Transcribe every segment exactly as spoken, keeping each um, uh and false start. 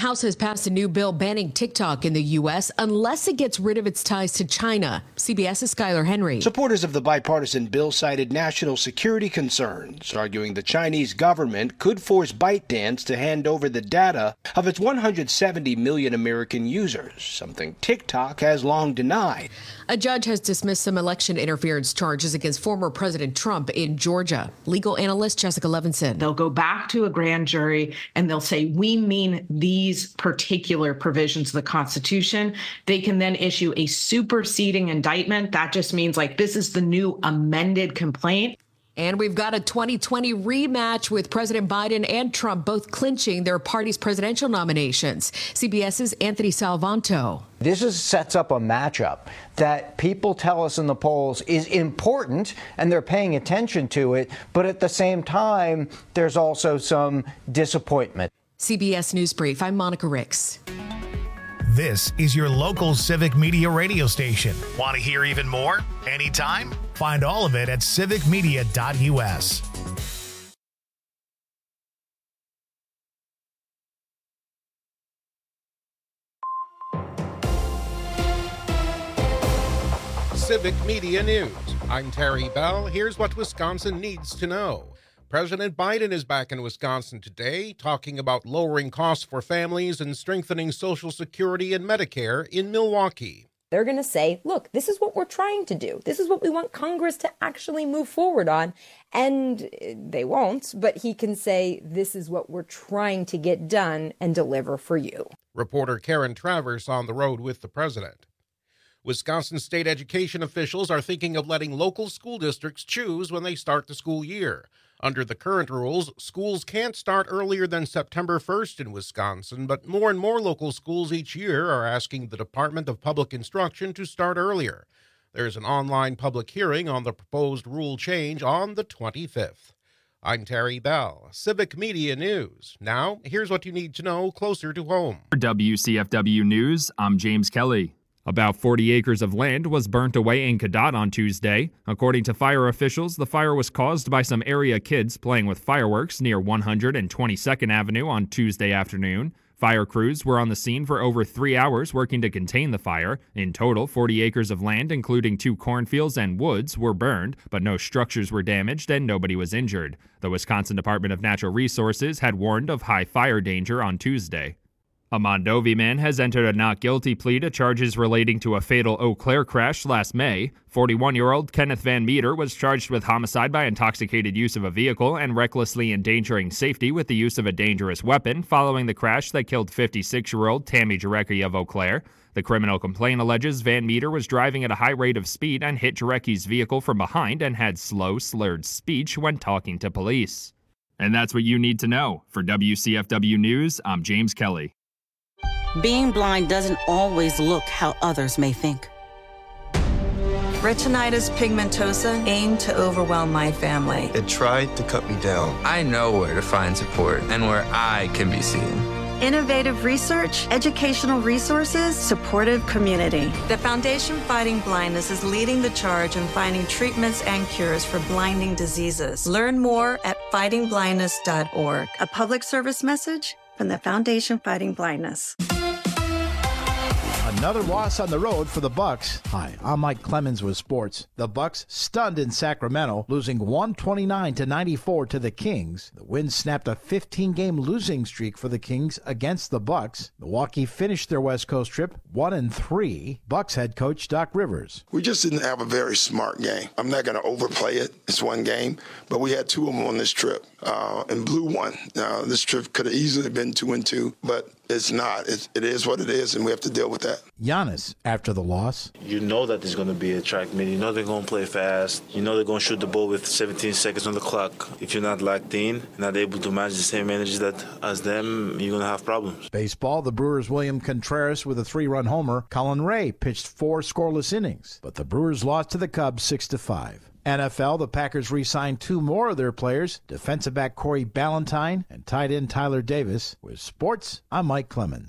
House has passed a new bill banning TikTok in the U S unless it gets rid of its ties to China. CBS's Skylar Henry. Supporters of the bipartisan bill cited national security concerns, arguing the Chinese government could force ByteDance to hand over the data of its one hundred seventy million American users, something TikTok has long denied. A judge has dismissed some election interference charges against former President Trump in Georgia. Legal analyst Jessica Levinson. They'll go back to a grand jury and they'll say, we mean these particular provisions of the Constitution. They can then issue a superseding indictment. That just means like this is the new amended complaint. And we've got a twenty twenty rematch with President Biden and Trump both clinching their party's presidential nominations. CBS's Anthony Salvanto. This is, sets up a matchup that people tell us in the polls is important, and they're paying attention to it. But at the same time, there's also some disappointment. C B S News Brief, I'm Monica Ricks. This is your local Civic Media radio station. Want to hear even more? Anytime? Find all of it at civic media dot u s. Civic Media News. I'm Terry Bell. Here's what Wisconsin needs to know. President Biden is back in Wisconsin today, talking about lowering costs for families and strengthening Social Security and Medicare in Milwaukee. They're going to say, look, this is what we're trying to do. This is what we want Congress to actually move forward on. And they won't, but he can say, this is what we're trying to get done and deliver for you. Reporter Karen Travers on the road with the president. Wisconsin state education officials are thinking of letting local school districts choose when they start the school year. Under the current rules, schools can't start earlier than September first in Wisconsin, but more and more local schools each year are asking the Department of Public Instruction to start earlier. There's an online public hearing on the proposed rule change on the twenty-fifth. I'm Terry Bell, Civic Media News. Now, here's what you need to know closer to home. For W C F W News, I'm James Kelly. About forty acres of land was burnt away in Cadott on Tuesday. According to fire officials, the fire was caused by some area kids playing with fireworks near one hundred twenty-second Avenue on Tuesday afternoon. Fire crews were on the scene for over three hours working to contain the fire. In total, forty acres of land, including two cornfields and woods, were burned, but no structures were damaged and nobody was injured. The Wisconsin Department of Natural Resources had warned of high fire danger on Tuesday. A Mondovi man has entered a not guilty plea to charges relating to a fatal Eau Claire crash last May. forty-one-year-old Kenneth Van Meter was charged with homicide by intoxicated use of a vehicle and recklessly endangering safety with the use of a dangerous weapon following the crash that killed fifty-six-year-old Tammy Jarecki of Eau Claire. The criminal complaint alleges Van Meter was driving at a high rate of speed and hit Jarecki's vehicle from behind and had slow, slurred speech when talking to police. And that's what you need to know. For W C F W News, I'm James Kelly. Being blind doesn't always look how others may think. Retinitis pigmentosa aimed to overwhelm my family. It tried to cut me down. I know where to find support and where I can be seen. Innovative research, educational resources, supportive community. The Foundation Fighting Blindness is leading the charge in finding treatments and cures for blinding diseases. Learn more at fighting blindness dot org. A public service message from the Foundation Fighting Blindness. Another loss on the road for the Bucks. Hi, I'm Mike Clemens with sports. The Bucks stunned in Sacramento, losing one twenty-nine to ninety-four to the Kings. The win snapped a fifteen-game losing streak for the Kings against the Bucks. Milwaukee finished their West Coast trip one and three. Bucks head coach Doc Rivers. We just didn't have a very smart game. I'm not going to overplay it. It's one game, but we had two of them on this trip uh, and blew one. Now, this trip could have easily been two and two, but it's not. It, it is what it is, and we have to deal with that. Giannis, after the loss. You know that there's going to be a track meet. You know they're going to play fast. You know they're going to shoot the ball with seventeen seconds on the clock. If you're not locked in, not able to match the same energy that as them, you're going to have problems. Baseball, the Brewers' William Contreras with a three-run homer. Colin Ray pitched four scoreless innings, but the Brewers lost to the Cubs six to five. N F L, the Packers re-signed two more of their players, defensive back Corey Ballantyne and tight end Tyler Davis. With sports, I'm Mike Clemens.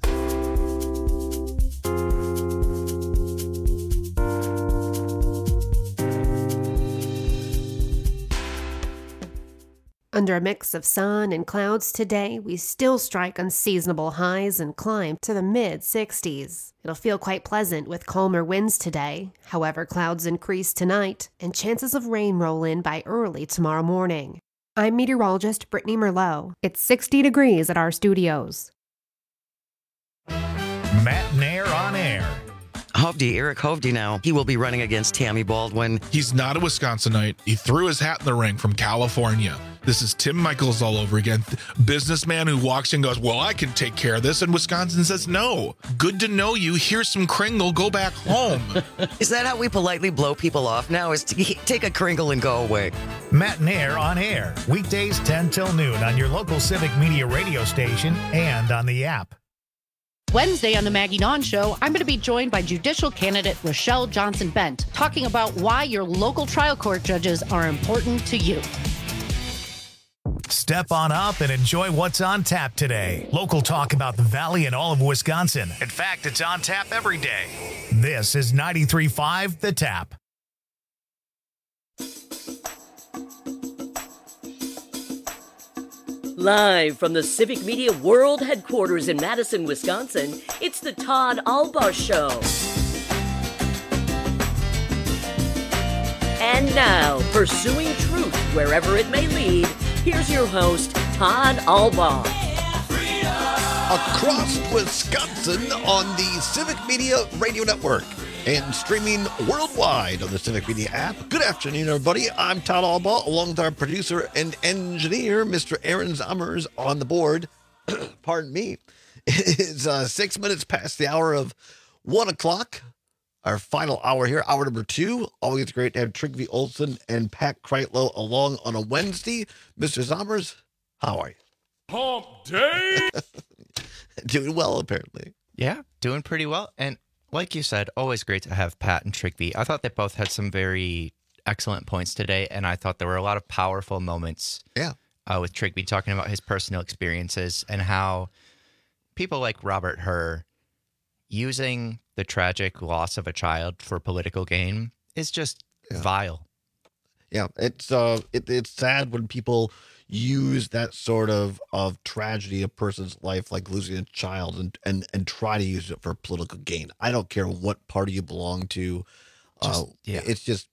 Under a mix of sun and clouds today, we still strike unseasonable highs and climb to the mid sixties. It'll feel quite pleasant with calmer winds today. However, clouds increase tonight, and chances of rain roll in by early tomorrow morning. I'm meteorologist Brittany Merlot. It's sixty degrees at our studios. Matt Nair on air. Hovde, Eric Hovde now, he will be running against Tammy Baldwin. He's not a Wisconsinite. He threw his hat in the ring from California. This is Tim Michaels all over again. Businessman who walks in and goes, well, I can take care of this. And Wisconsin says, no. Good to know you. Here's some Kringle. Go back home. Is that how we politely blow people off now? Is to take a Kringle and go away? Matt Nair on air. Weekdays ten till noon on your local Civic Media radio station and on the app. Wednesday on the Maggie Nawn Show, I'm going to be joined by judicial candidate Rochelle Johnson-Bent, talking about why your local trial court judges are important to you. Step on up and enjoy what's on tap today. Local talk about the Valley and all of Wisconsin. In fact, it's on tap every day. This is ninety-three point five The Tap. Live from the Civic Media World Headquarters in Madison, Wisconsin, it's the Todd Albaugh Show. And now, pursuing truth wherever it may lead, here's your host, Todd Albaugh. Across Wisconsin on the Civic Media Radio Network and streaming worldwide on the Civic Media app. Good afternoon, everybody. I'm Todd Albaugh, along with our producer and engineer, Mister Aaron Zommers, on the board. Pardon me. It's uh, six minutes past the hour of one o'clock. Our final hour here, hour number two. Always great to have Trygve Olsen and Pat Kreitlow along on a Wednesday. Mister Zommers, how are you? Hump day! Doing well, apparently. Yeah, doing pretty well. And like you said, always great to have Pat and Trygve. I thought they both had some very excellent points today, and I thought there were a lot of powerful moments. Yeah, uh, with Trygve talking about his personal experiences and how people like Robert Hur using the tragic loss of a child for political gain is just yeah. vile. Yeah, it's uh, it, it's sad when people use that sort of, of tragedy of a person's life, like losing a child, and, and, and try to use it for political gain. I don't care what party you belong to. Just, uh, yeah. It's just,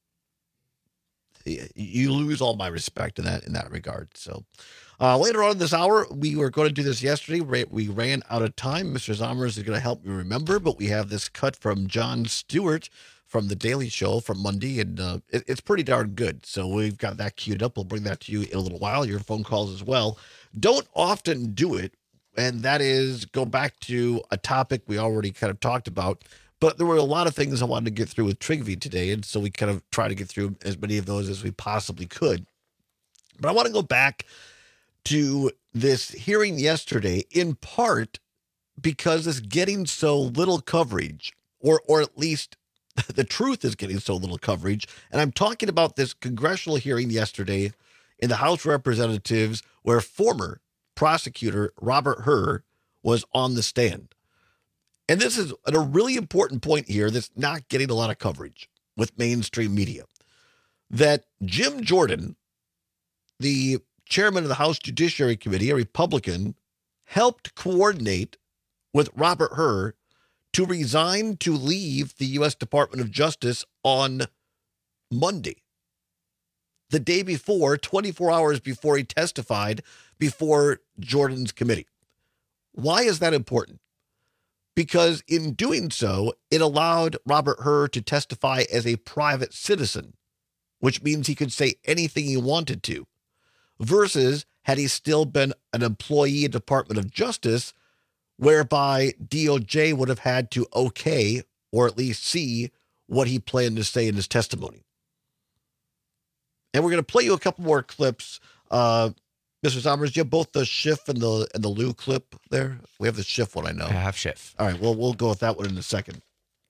you lose all my respect in that in that regard. So uh, later on in this hour, we were going to do this yesterday. We ran out of time. Mister Zommers is going to help me remember, but we have this cut from Jon Stewart from The Daily Show from Monday, and uh, it, it's pretty darn good. So we've got that queued up. We'll bring that to you in a little while, your phone calls as well. Don't often do it, and that is go back to a topic we already kind of talked about, but there were a lot of things I wanted to get through with Trygve today, and so we kind of try to get through as many of those as we possibly could. But I want to go back to this hearing yesterday, in part because it's getting so little coverage, or or at least the truth is getting so little coverage. And I'm talking about this congressional hearing yesterday in the House of Representatives where former prosecutor Robert Hur was on the stand. And this is a really important point here that's not getting a lot of coverage with mainstream media. That Jim Jordan, the chairman of the House Judiciary Committee, a Republican, helped coordinate with Robert Hur to resign to leave the U S Department of Justice on Monday, the day before, twenty-four hours before he testified before Jordan's committee. Why is that important? Because in doing so, it allowed Robert Hur to testify as a private citizen, which means he could say anything he wanted to, versus had he still been an employee of the Department of Justice, whereby D O J would have had to okay or at least see what he planned to say in his testimony. And we're going to play you a couple more clips. Uh, Mister Zommers, do you have both the Schiff and the and the Lou clip there? We have the Schiff one, I know. I have Schiff. All right, well, we'll go with that one in a second.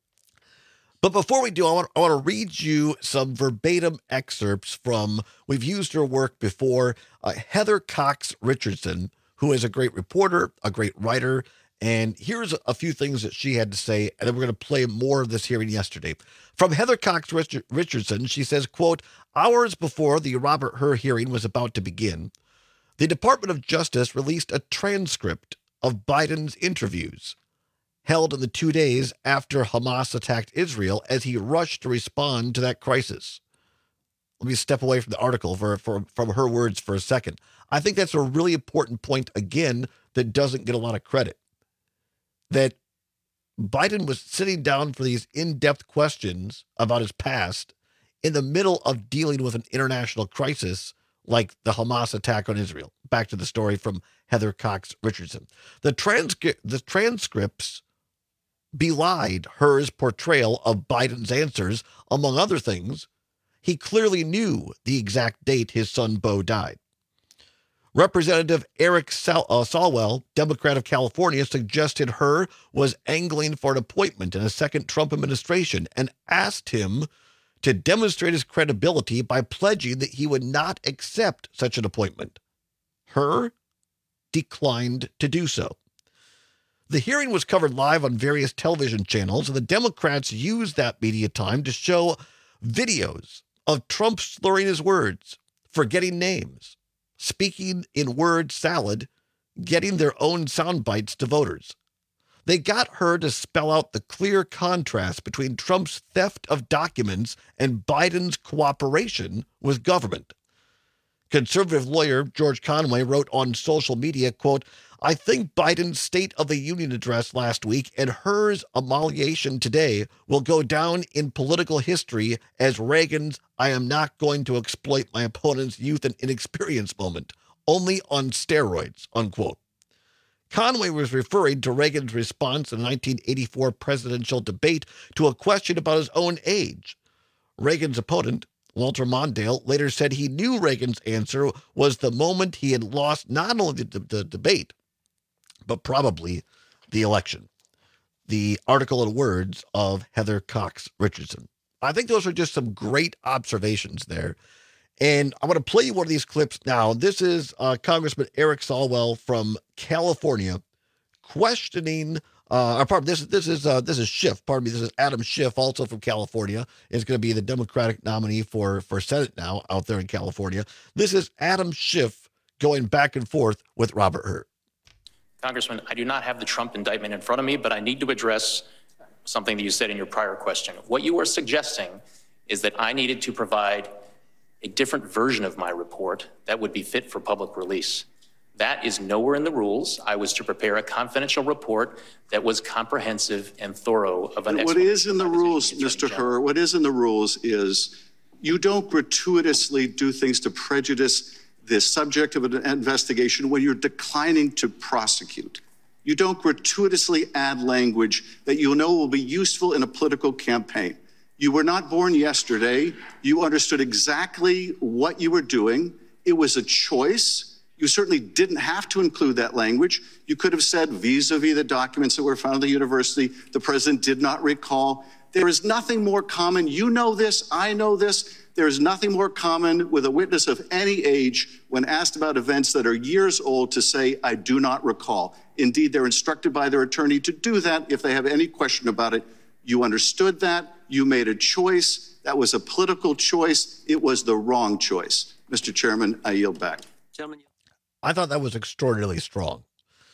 But before we do, I want, I want to read you some verbatim excerpts from, we've used her work before, uh, Heather Cox Richardson, who is a great reporter, a great writer. And here's a few things that she had to say, and then we're going to play more of this hearing yesterday. From Heather Cox Richardson, she says, quote, hours before the Robert Hur hearing was about to begin, The Department of Justice released a transcript of Biden's interviews held in the two days after Hamas attacked Israel as he rushed to respond to that crisis. Let me step away from the article for, for, from her words for a second. I think that's a really important point, again, that doesn't get a lot of credit. That Biden was sitting down for these in-depth questions about his past in the middle of dealing with an international crisis like the Hamas attack on Israel. Back to the story from Heather Cox Richardson. The, transcri- the transcripts belied Hur's portrayal of Biden's answers. Among other things, he clearly knew the exact date his son Beau died. Representative Eric Sal- uh, Swalwell, Democrat of California, suggested Hur was angling for an appointment in a second Trump administration and asked him to demonstrate his credibility by pledging that he would not accept such an appointment. Hur declined to do so. The hearing was covered live on various television channels, and the Democrats used that media time to show videos of Trump slurring his words, forgetting names, speaking in word salad, getting their own sound bites to voters. They got her to spell out the clear contrast between Trump's theft of documents and Biden's cooperation with government. Conservative lawyer George Conway wrote on social media, quote, "I think Biden's State of the Union address last week and Hur's amalgamation today will go down in political history as Reagan's 'I am not going to exploit my opponent's youth and inexperience' moment, only on steroids," unquote. Conway was referring to Reagan's response in the nineteen eighty-four presidential debate to a question about his own age. Reagan's opponent, Walter Mondale, later said he knew Reagan's answer was the moment he had lost not only the, the debate, but probably the election. The article and words of Heather Cox Richardson. I think those are just some great observations there. And I'm going to play you one of these clips now. This is uh, Congressman Eric Swalwell from California questioning, uh, or pardon, this, this is uh, this is Schiff, pardon me, this is Adam Schiff, also from California. Is going to be the Democratic nominee for, for Senate now out there in California. This is Adam Schiff going back and forth with Robert Hur. Congressman, I do not have the Trump indictment in front of me, but I need to address something that you said in your prior question. What you were suggesting is that I needed to provide a different version of my report that would be fit for public release. That is nowhere in the rules. I was to prepare a confidential report that was comprehensive and thorough of an What is in the rules, Mister Hur, what is in the rules is you don't gratuitously do things to prejudice the subject of an investigation when you're declining to prosecute. You don't gratuitously add language that you know will be useful in a political campaign. You were not born yesterday. You understood exactly what you were doing. It was a choice. You certainly didn't have to include that language. You could have said vis-a-vis the documents that were found at the university, the president did not recall. There is nothing more common. You know this. I know this. There is nothing more common with a witness of any age when asked about events that are years old to say, I do not recall. Indeed, they're instructed by their attorney to do that if they have any question about it. You understood that. You made a choice. That was a political choice. It was the wrong choice. Mister Chairman, I yield back. I thought that was extraordinarily strong.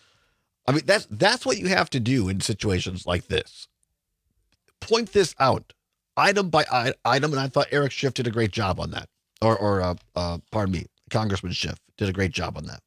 I mean, that's that's what you have to do in situations like this. Point this out, item by item, and I thought Eric Schiff did a great job on that. Or, or uh, uh, pardon me, Congressman Schiff did a great job on that.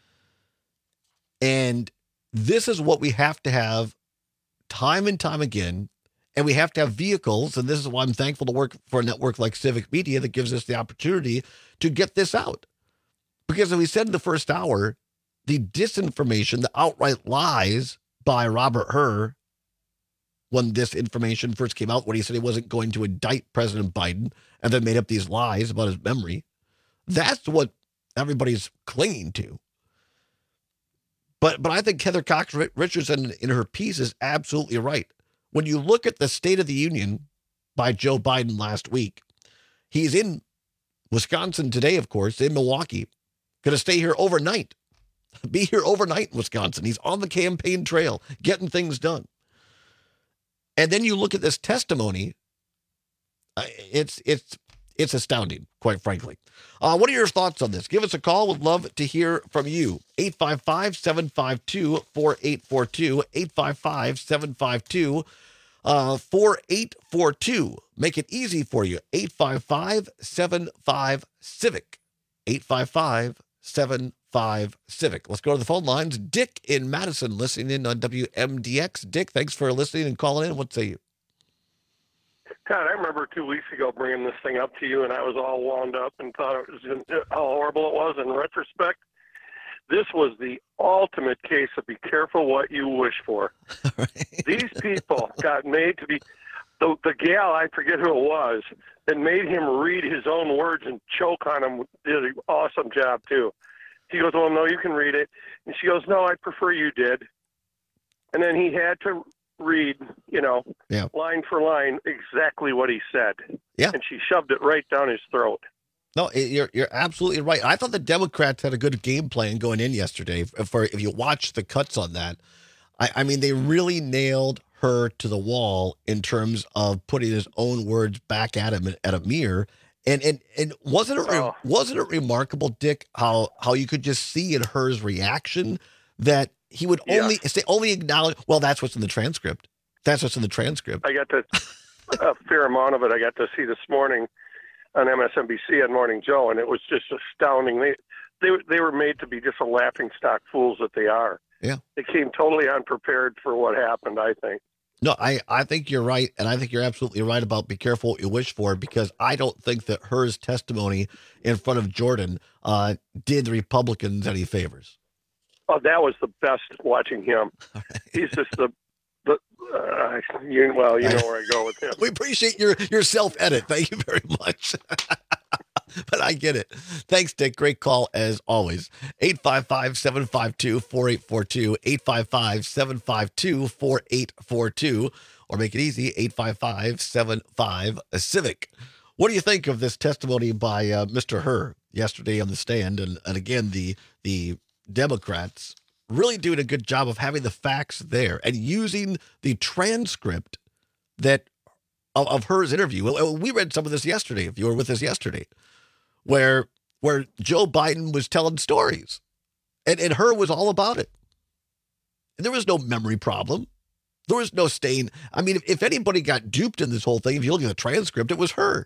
And this is what we have to have time and time again. And we have to have vehicles, and this is why I'm thankful to work for a network like Civic Media that gives us the opportunity to get this out. Because as we said in the first hour, the disinformation, the outright lies by Robert Hur when this information first came out, when he said he wasn't going to indict President Biden and then made up these lies about his memory, that's what everybody's clinging to. But but I think Heather Cox Richardson in her piece is absolutely right. When you look at the State of the Union by Joe Biden last week, he's in Wisconsin today, of course, in Milwaukee, going to stay here overnight, be here overnight in Wisconsin. He's on the campaign trail, getting things done. And then you look at this testimony, it's, it's, It's astounding, quite frankly. Uh, what are your thoughts on this? Give us a call. Would love to hear from you. eight five five, seven five two, four eight four two, eight five five, seven five two, four eight four two. Make it easy for you. eight five five, seven five, civic. eight five five, seven five, civic. Let's go to the phone lines. Dick in Madison listening in on W M D X. Dick, thanks for listening and calling in. What say you? God, I remember two weeks ago bringing this thing up to you, and I was all wound up and thought it was how horrible it was. In retrospect, this was the ultimate case of be careful what you wish for. Right. These people got made to be, the, the gal, I forget who it was, that made him read his own words and choke on them, did an awesome job, too. He goes, well, no, you can read it. And she goes, no, I prefer you did. And then he had to read, you know, yeah. line for line, exactly what he said. Yeah. And she shoved it right down his throat. No, you're you're absolutely right. I thought the Democrats had a good game plan going in yesterday. For if you watch the cuts on that, I, I mean, they really nailed her to the wall in terms of putting his own words back at him at a mirror. And and and wasn't it oh. wasn't it remarkable, Dick, how how you could just see in her's reaction that he would yeah. only say only acknowledge. Well, that's what's in the transcript. That's what's in the transcript. I got to a fair amount of it. I got to see this morning on M S N B C on Morning Joe, and it was just astounding. They they they were made to be just a laughing stock fools that they are. Yeah, they came totally unprepared for what happened, I think. No, I, I think you're right, and I think you're absolutely right about be careful what you wish for, because I don't think that her's testimony in front of Jordan uh, did the Republicans any favors. Oh, that was the best watching him. Right. He's just the, the uh, you, well, you know where I go with him. We appreciate your, your self-edit. Thank you very much. But I get it. Thanks, Dick. Great call, as always. eight five five, seven five two, four eight four two, eight five five, seven five two, four eight four two, or make it easy, eight five five, seven five, civic. What do you think of this testimony by uh, Mister Hur yesterday on the stand? And, and again, the the Democrats really doing a good job of having the facts there and using the transcript that of, of Hur's interview. Well, we read some of this yesterday, if you were with us yesterday, where where Joe Biden was telling stories, and, and Hur was all about it. And there was no memory problem. There was no stain. I mean, if, if anybody got duped in this whole thing, if you look at the transcript, it was Hur.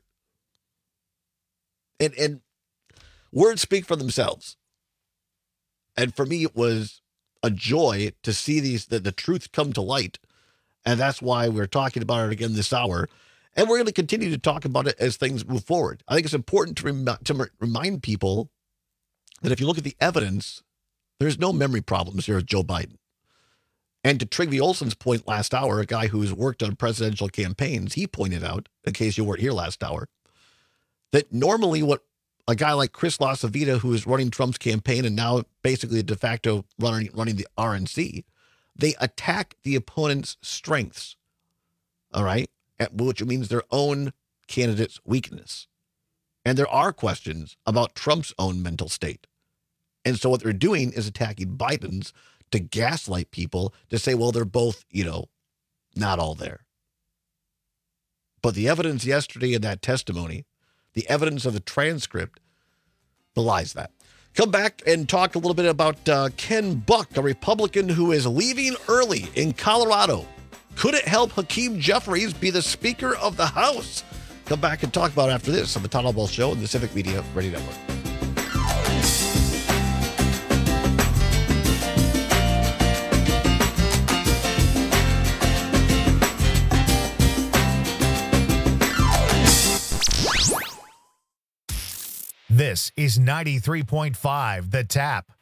And, and words speak for themselves. And for me, it was a joy to see these the, the truth come to light. And that's why we're talking about it again this hour. And we're going to continue to talk about it as things move forward. I think it's important to, rem- to remind people that if you look at the evidence, there's no memory problems here with Joe Biden. And to Trygve Olsen's point last hour, a guy who's worked on presidential campaigns, he pointed out, in case you weren't here last hour, that normally what a guy like Chris LaCivita, who is running Trump's campaign and now basically de facto running, running the R N C, they attack the opponent's strengths, all right, which means their own candidate's weakness. And there are questions about Trump's own mental state. And so what they're doing is attacking Biden's to gaslight people to say, well, they're both, you know, not all there. But the evidence yesterday in that testimony, the evidence of the transcript, belies that. Come back and talk a little bit about uh, Ken Buck, a Republican who is leaving early in Colorado. Could it help Hakeem Jeffries be the Speaker of the House? Come back and talk about it after this on the Todd Albaugh Show and the Civic Media Radio Network. This is ninety-three point five The Tap.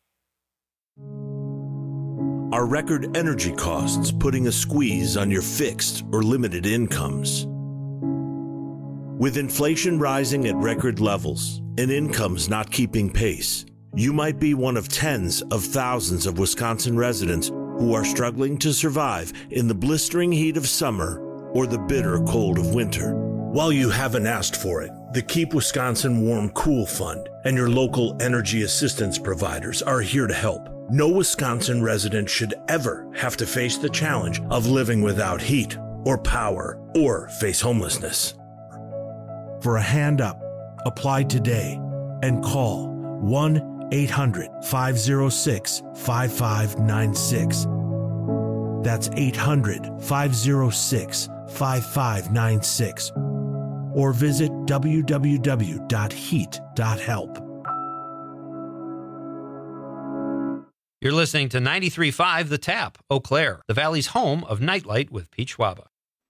Are record energy costs putting a squeeze on your fixed or limited incomes? With inflation rising at record levels and incomes not keeping pace, you might be one of tens of thousands of Wisconsin residents who are struggling to survive in the blistering heat of summer or the bitter cold of winter. While you haven't asked for it, the Keep Wisconsin Warm Cool Fund and your local energy assistance providers are here to help. No Wisconsin resident should ever have to face the challenge of living without heat or power or face homelessness. for a hand up, apply today and call one eight hundred five oh six five five nine six. That's eight hundred five oh six five five nine six. Or visit w w w dot heat dot help. You're listening to ninety-three point five The Tap, Eau Claire, the Valley's home of Nightlight with Pete Schwaba.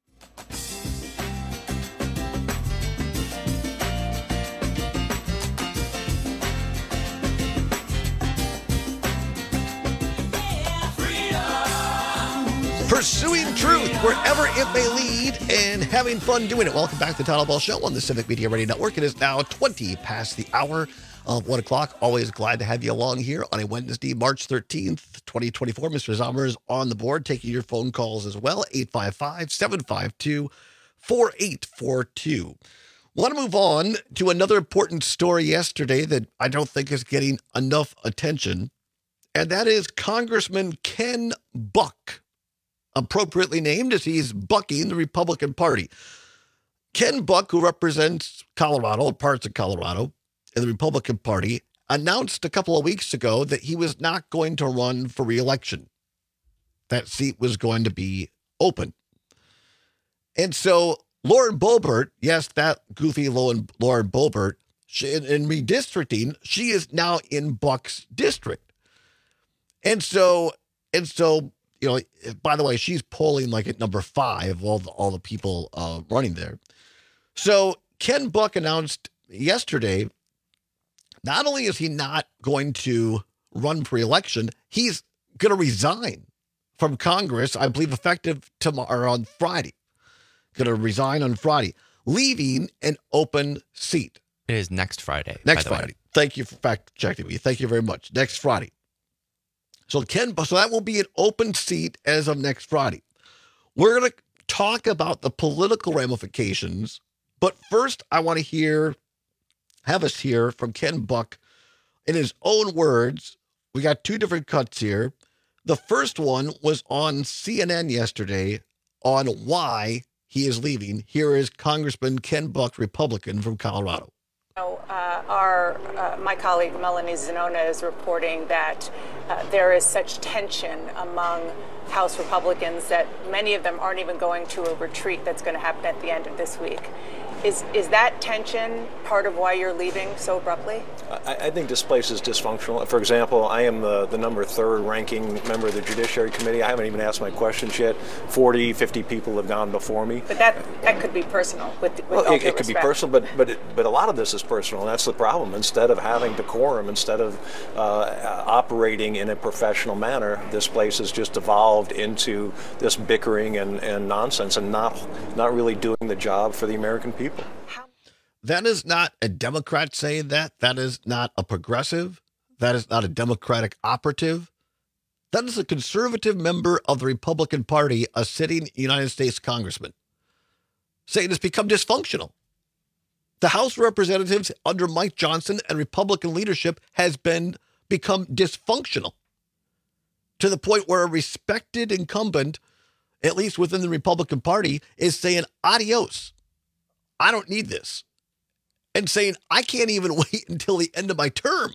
Pursuing truth wherever it may lead and having fun doing it. Welcome back to the Todd Ball Show on the Civic Media Radio Network. It is now twenty past the hour of one o'clock. Always glad to have you along here on a Wednesday, March thirteenth, twenty twenty-four. Mister Zomer is on the board taking your phone calls as well. eight five five, seven five two, four eight four two. Want to move on to another important story yesterday that I don't think is getting enough attention, and that is Congressman Ken Buck, appropriately named as he's bucking the Republican Party. Ken Buck, who represents Colorado and parts of Colorado in the Republican Party, announced a couple of weeks ago that he was not going to run for re-election. That seat was going to be open. And so Lauren Boebert, yes, that goofy Lauren, Lauren Boebert, she, in, in redistricting, she is now in Buck's district. And so, and so, you know, by the way, she's polling like at number five, all the, all the people uh, running there. So Ken Buck announced yesterday, not only is he not going to run for election, he's going to resign from Congress, I believe effective tomorrow on Friday. Going to resign on Friday, leaving an open seat. It is next Friday. Next Friday. Way. Thank you for fact checking me. Thank you very much. Next Friday. So Ken, so that will be an open seat as of next Friday. We're going to talk about the political ramifications, but first I want to hear, have us hear from Ken Buck in his own words. We got two different cuts here. The first one was on C N N yesterday on why he is leaving. Here is Congressman Ken Buck, Republican from Colorado. Uh, our, uh, my colleague Melanie Zanona is reporting that uh, there is such tension among House Republicans that many of them aren't even going to a retreat that's going to happen at the end of this week. Is is that tension part of why you're leaving so abruptly? I, I think this place is dysfunctional. For example, I am the, the number third ranking member of the Judiciary Committee. I haven't even asked my questions yet. forty, fifty people have gone before me. But that that could be personal. With, with well, all it, due it could respect. be personal, but but it, but a lot of this is personal, and that's the problem. Instead of having decorum, instead of uh, operating in a professional manner, this place has just evolved into this bickering and, and nonsense, and not not really doing the job for the American people. That is not a Democrat saying that. That is not a progressive. That is not a Democratic operative. That is a conservative member of the Republican Party, a sitting United States congressman, saying it's become dysfunctional. The House of Representatives under Mike Johnson and Republican leadership has been become dysfunctional to the point where a respected incumbent, at least within the Republican Party, is saying adios. I don't need this. And saying, I can't even wait until the end of my term.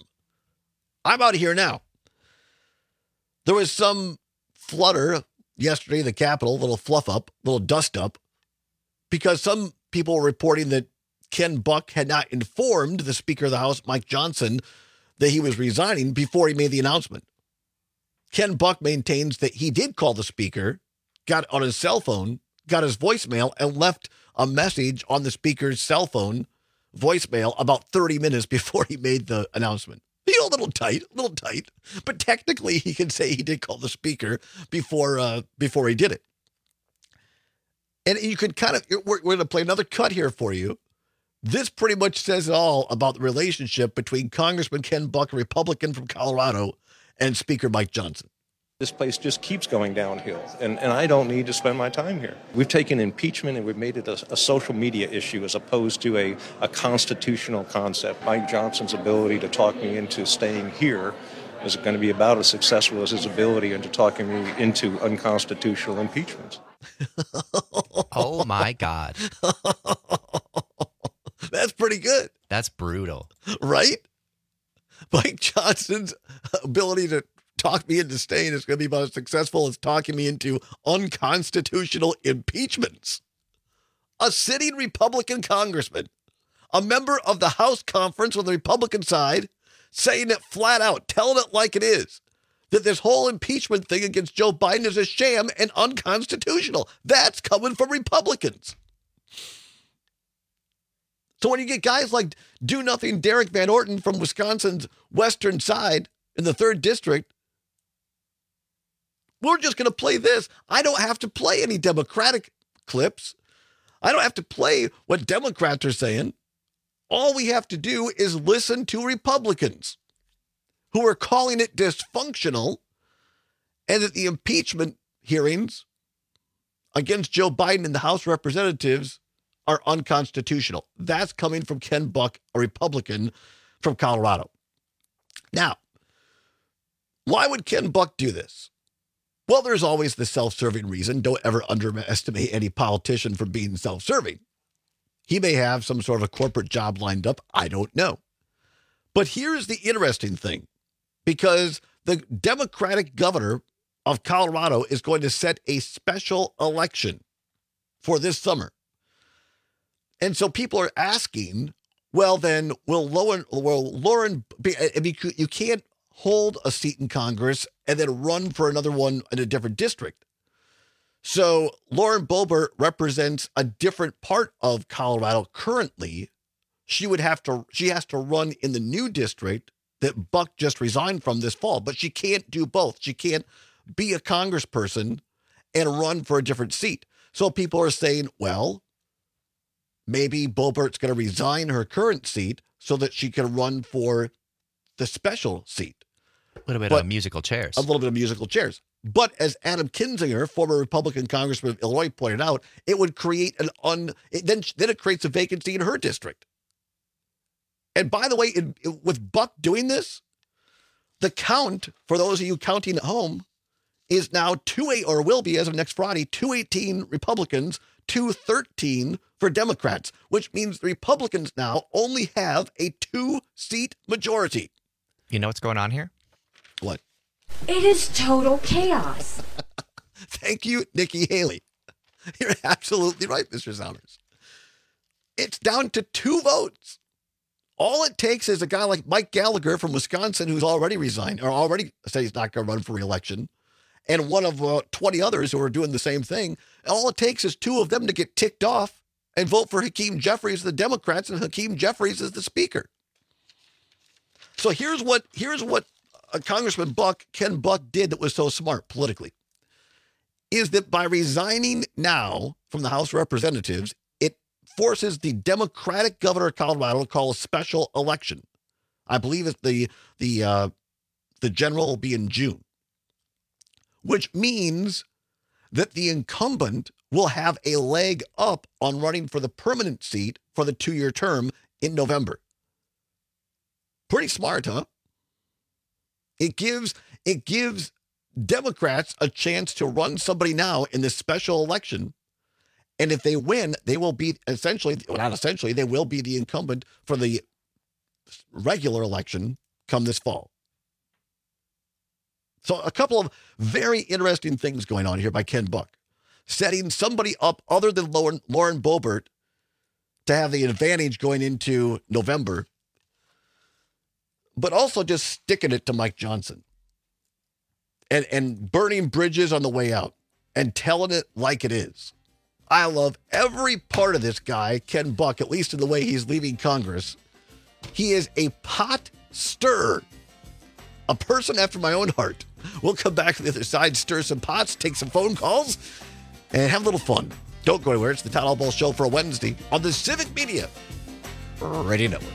I'm out of here now. There was some flutter yesterday in the Capitol, a little fluff up, a little dust up, because some people were reporting that Ken Buck had not informed the Speaker of the House, Mike Johnson, that he was resigning before he made the announcement. Ken Buck maintains that he did call the Speaker, got on his cell phone, got his voicemail, and left a message on the Speaker's cell phone voicemail about thirty minutes before he made the announcement. You know, a little tight, a little tight, but technically he can say he did call the Speaker before uh, before he did it. And you could kind of, we're, we're going to play another cut here for you. This pretty much says it all about the relationship between Congressman Ken Buck, a Republican from Colorado, and Speaker Mike Johnson. This place just keeps going downhill, and, and I don't need to spend my time here. We've taken impeachment and we've made it a, a social media issue as opposed to a, a constitutional concept. Mike Johnson's ability to talk me into staying here is going to be about as successful as his ability into talking me into unconstitutional impeachments. Oh, my God. That's pretty good. That's brutal. Right? Mike Johnson's ability to talk me into staying is going to be about as successful as talking me into unconstitutional impeachments. A sitting Republican congressman, a member of the House conference on the Republican side, saying it flat out, telling it like it is, that this whole impeachment thing against Joe Biden is a sham and unconstitutional. That's coming from Republicans. So when you get guys like do-nothing Derek Van Orton from Wisconsin's western side in the third district, we're just going to play this. I don't have to play any Democratic clips. I don't have to play what Democrats are saying. All we have to do is listen to Republicans who are calling it dysfunctional and that the impeachment hearings against Joe Biden in the House of Representatives are unconstitutional. That's coming from Ken Buck, a Republican from Colorado. Now, why would Ken Buck do this? Well, there's always the self-serving reason. Don't ever underestimate any politician for being self-serving. He may have some sort of a corporate job lined up. I don't know. But here's the interesting thing, because the Democratic governor of Colorado is going to set a special election for this summer. And so people are asking, well, then will Lauren, will Lauren be, I mean, you can't hold a seat in Congress and then run for another one in a different district. So Lauren Boebert represents a different part of Colorado currently. She would have to, she has to run in the new district that Buck just resigned from this fall, but she can't do both. She can't be a congressperson and run for a different seat. So people are saying, well, maybe Boebert's going to resign her current seat so that she can run for the special seat. A little bit but of musical chairs. A little bit of musical chairs. But as Adam Kinzinger, former Republican congressman of Illinois, pointed out, it would create an un. It, then, then it creates a vacancy in her district. And by the way, in, with Buck doing this, the count, for those of you counting at home, is now two eight or will be as of next Friday, two eighteen Republicans, two thirteen for Democrats, which means the Republicans now only have a two-seat majority. You know what's going on here? What? It is total chaos. Thank you, Nikki Haley. You're absolutely right, Mister Sommers. It's down to two votes. All it takes is a guy like Mike Gallagher from Wisconsin, who's already resigned, or already said he's not going to run for re-election, and one of uh, twenty others who are doing the same thing. All it takes is two of them to get ticked off and vote for Hakeem Jeffries, the Democrats, and Hakeem Jeffries is the speaker. So here's what here's what uh, Congressman Buck, Ken Buck, did that was so smart politically, is that by resigning now from the House of Representatives, it forces the Democratic governor of Colorado to call a special election. I believe it's the the uh, the general will be in June, which means that the incumbent will have a leg up on running for the permanent seat for the two-year term in November. Pretty smart, huh? It gives it gives Democrats a chance to run somebody now in this special election. And if they win, they will be essentially, well, not essentially, they will be the incumbent for the regular election come this fall. So a couple of very interesting things going on here by Ken Buck. Setting somebody up other than Lauren, Lauren Boebert to have the advantage going into November, but also just sticking it to Mike Johnson and, and burning bridges on the way out and telling it like it is. I love every part of this guy, Ken Buck, at least in the way he's leaving Congress. He is a pot stirrer, a person after my own heart. We'll come back to the other side, stir some pots, take some phone calls, and have a little fun. Don't go anywhere. It's the Todd Albaugh Show for a Wednesday on the Civic Media Radio Network.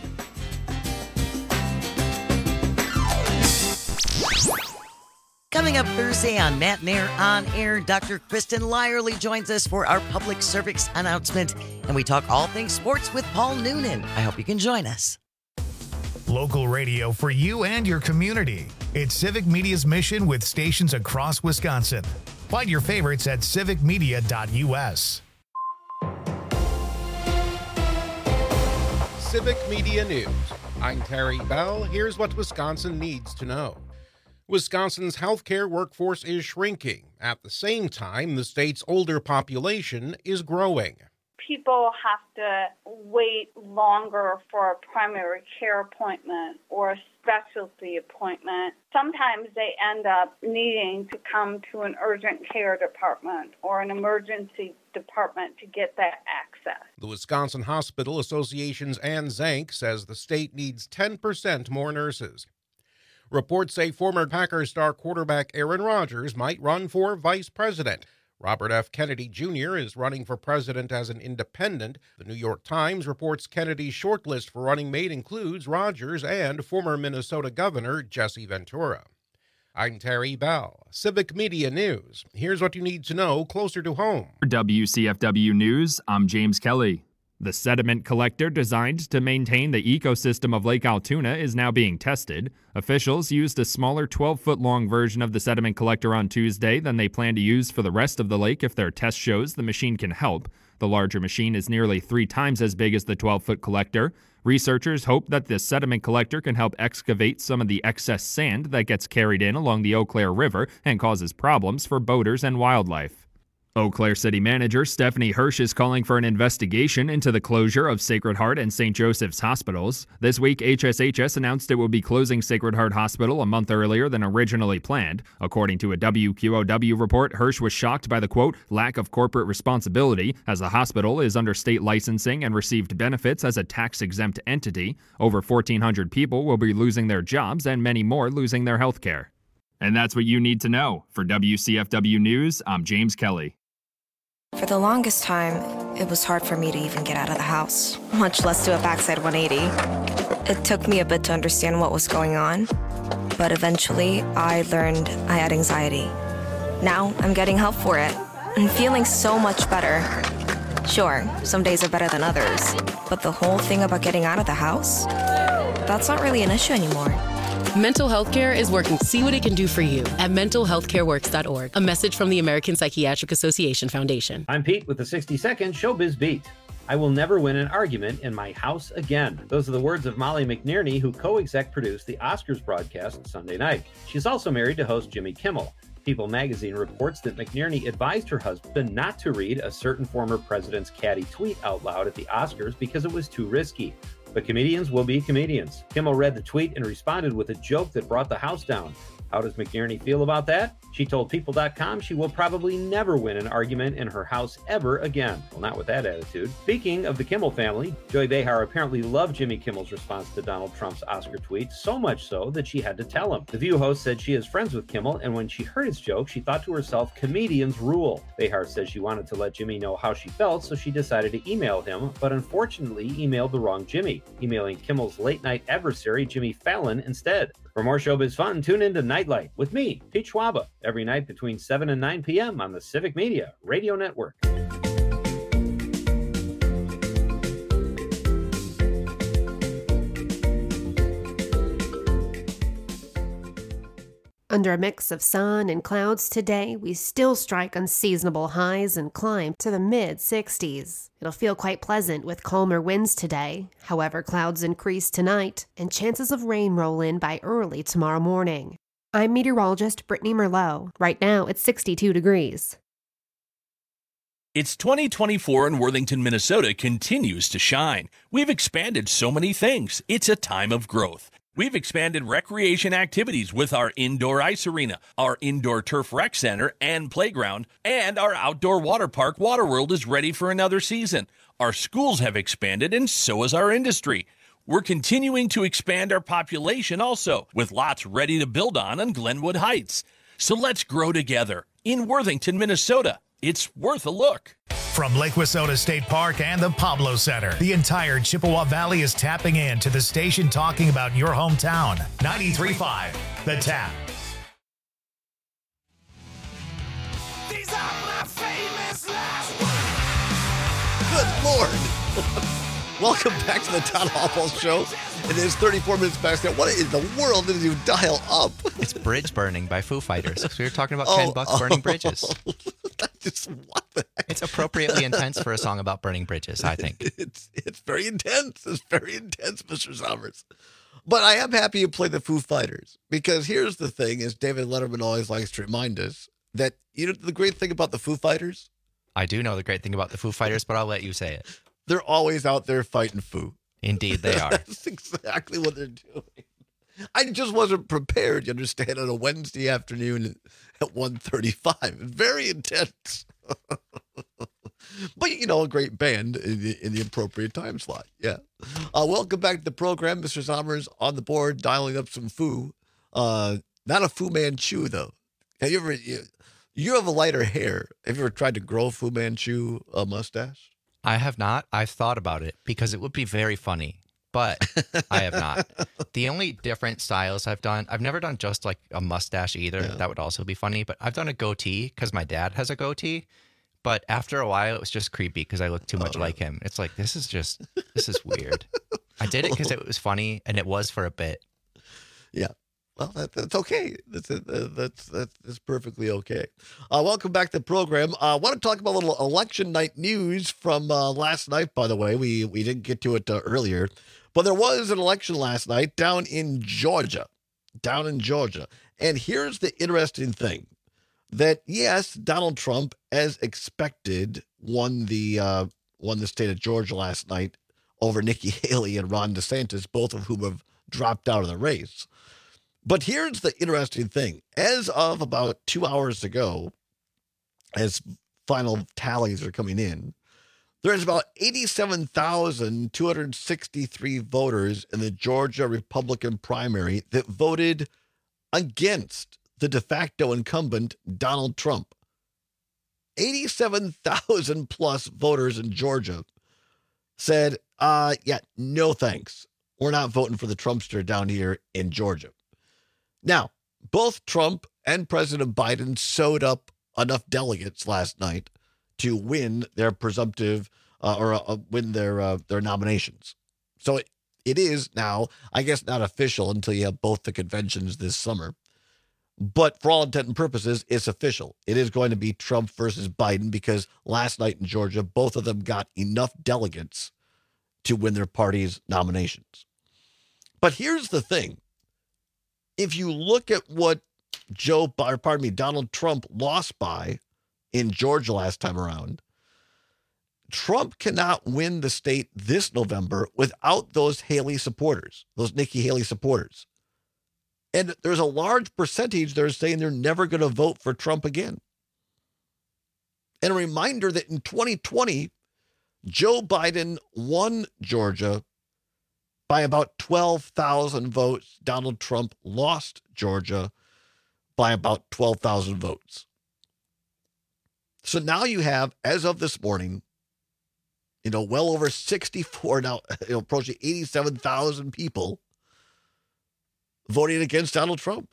Coming up Thursday on Matt Nair On Air, Doctor Kristen Lyerly joins us for our public service announcement, and we talk all things sports with Paul Noonan. I hope you can join us. Local radio for you and your community. It's Civic Media's mission with stations across Wisconsin. Find your favorites at civic media dot u s. Civic Media News. I'm Terry Bell. Here's what Wisconsin needs to know. Wisconsin's healthcare workforce is shrinking. At the same time, the state's older population is growing. People have to wait longer for a primary care appointment or a specialty appointment. Sometimes they end up needing to come to an urgent care department or an emergency department to get that access. The Wisconsin Hospital Association's Ann Zank says the state needs ten percent more nurses. Reports say former Packers star quarterback Aaron Rodgers might run for vice president. Robert F. Kennedy Junior is running for president as an independent. The New York Times reports Kennedy's shortlist for running mate includes Rodgers and former Minnesota Governor Jesse Ventura. I'm Terry Bell, Civic Media News. Here's what you need to know closer to home. For W C F W News, I'm James Kelly. The sediment collector designed to maintain the ecosystem of Lake Altoona is now being tested. Officials used a smaller twelve-foot-long version of the sediment collector on Tuesday than they plan to use for the rest of the lake if their test shows the machine can help. The larger machine is nearly three times as big as the twelve-foot collector. Researchers hope that the sediment collector can help excavate some of the excess sand that gets carried in along the Eau Claire River and causes problems for boaters and wildlife. Eau Claire City Manager Stephanie Hirsch is calling for an investigation into the closure of Sacred Heart and Saint Joseph's hospitals. This week, H S H S announced it will be closing Sacred Heart Hospital a month earlier than originally planned. According to a W Q O W report, Hirsch was shocked by the, quote, lack of corporate responsibility, as the hospital is under state licensing and received benefits as a tax-exempt entity. Over fourteen hundred people will be losing their jobs and many more losing their health care. And that's what you need to know. For W C F W News, I'm James Kelly. For the longest time, it was hard for me to even get out of the house, much less do a backside one eighty. It took me a bit to understand what was going on, but eventually I learned I had anxiety. Now I'm getting help for it and feeling so much better. Sure, some days are better than others, but the whole thing about getting out of the house, that's not really an issue anymore. Mental health care is working. See what it can do for you at mental health care works dot org. A message from the American Psychiatric Association Foundation. I'm Pete with the sixty second Showbiz Beat. I will never win an argument in my house again. Those are the words of Molly McNierney, who co-exec produced the Oscars broadcast Sunday night. She's also married to host Jimmy Kimmel. People magazine reports that McNierney advised her husband not to read a certain former president's catty tweet out loud at the Oscars because it was too risky. But comedians will be comedians. Kimmel read the tweet and responded with a joke that brought the house down. How does McNierney feel about that? She told People dot com she will probably never win an argument in her house ever again. Well, not with that attitude. Speaking of the Kimmel family, Joy Behar apparently loved Jimmy Kimmel's response to Donald Trump's Oscar tweet, so much so that she had to tell him. The View host said she is friends with Kimmel, and when she heard his joke, she thought to herself, comedians rule. Behar says she wanted to let Jimmy know how she felt, so she decided to email him, but unfortunately emailed the wrong Jimmy, emailing Kimmel's late-night adversary, Jimmy Fallon, instead. For more showbiz fun, tune in to Nightlight with me, Pete Schwaba, every night between seven and nine p.m. on the Civic Media Radio Network. Under a mix of sun and clouds today, we still strike unseasonable highs and climb to the mid sixties. It'll feel quite pleasant with calmer winds today. However, clouds increase tonight, and chances of rain roll in by early tomorrow morning. I'm meteorologist Brittany Merlot. Right now, it's sixty-two degrees. It's twenty twenty-four and Worthington, Minnesota continues to shine. We've expanded so many things. It's a time of growth. We've expanded recreation activities with our indoor ice arena, our indoor turf rec center and playground, and our outdoor water park, Waterworld, is ready for another season. Our schools have expanded, and so has our industry. We're continuing to expand our population also, with lots ready to build on on Glenwood Heights. So let's grow together in Worthington, Minnesota. It's worth a look. From Lake Wissota State Park and the Pablo Center, the entire Chippewa Valley is tapping in to the station talking about your hometown. ninety-three point five, The Tap. These are my famous last words. Good Lord. Welcome back to the Todd Hallball Show. It is thirty-four minutes past ten. What in the world did you dial up? It's Bridge Burning by Foo Fighters. We were talking about oh, Ken Buck oh, burning bridges. Just what? It's appropriately intense for a song about burning bridges, I think. It's it's very intense. It's very intense, Mister Sommers. But I am happy you played the Foo Fighters, because here's the thing, as David Letterman always likes to remind us, that you know the great thing about the Foo Fighters? I do know the great thing about the Foo Fighters, but I'll let you say it. They're always out there fighting Foo. Indeed, they are. That's exactly what they're doing. I just wasn't prepared, you understand, on a Wednesday afternoon at one thirty-five. Very intense. But, you know, a great band in the, in the appropriate time slot. Yeah. Uh, welcome back to the program. Mister Sommers on the board, dialing up some Foo. Uh, not a Fu Manchu, though. Have you ever, you, you have a lighter hair. Have you ever tried to grow a Fu Manchu uh, mustache? I have not. I've thought about it because it would be very funny, but I have not. The only different styles I've done, I've never done just like a mustache either. Yeah. That would also be funny, but I've done a goatee because my dad has a goatee. But after a while, it was just creepy because I looked too much oh, like him. It's like, this is just, this is weird. I did it because it was funny, and it was for a bit. Yeah. Well, that, that's okay. That's, that's, that's, that's perfectly okay. Uh, welcome back to the program. I uh, want to talk about a little election night news from uh, last night, by the way. We, we didn't get to it uh, earlier. But there was an election last night down in Georgia. Down in Georgia. And here's the interesting thing. That, yes, Donald Trump, as expected, won the uh, won the state of Georgia last night over Nikki Haley and Ron DeSantis, both of whom have dropped out of the race. But here's the interesting thing. As of about two hours ago, as final tallies are coming in, there's about eighty-seven thousand two hundred sixty-three voters in the Georgia Republican primary that voted against the de facto incumbent, Donald Trump. eighty-seven thousand plus voters in Georgia said, uh, yeah, no thanks. We're not voting for the Trumpster down here in Georgia. Now, both Trump and President Biden sewed up enough delegates last night to win their presumptive uh, or uh, win their uh, their nominations. So it, it is now, I guess, not official until you have both the conventions this summer. But for all intent and purposes, it's official. It is going to be Trump versus Biden because last night in Georgia, both of them got enough delegates to win their party's nominations. But here's the thing. If you look at what Joe, or pardon me, Donald Trump lost by in Georgia last time around, Trump cannot win the state this November without those Haley supporters, those Nikki Haley supporters. And there's a large percentage that are saying they're never going to vote for Trump again. And a reminder that in twenty twenty, Joe Biden won Georgia by about twelve thousand votes. Donald Trump lost Georgia by about twelve thousand votes. So now you have, as of this morning, you know, well over sixty-four, now you know, approaching eighty-seven thousand people voting against Donald Trump.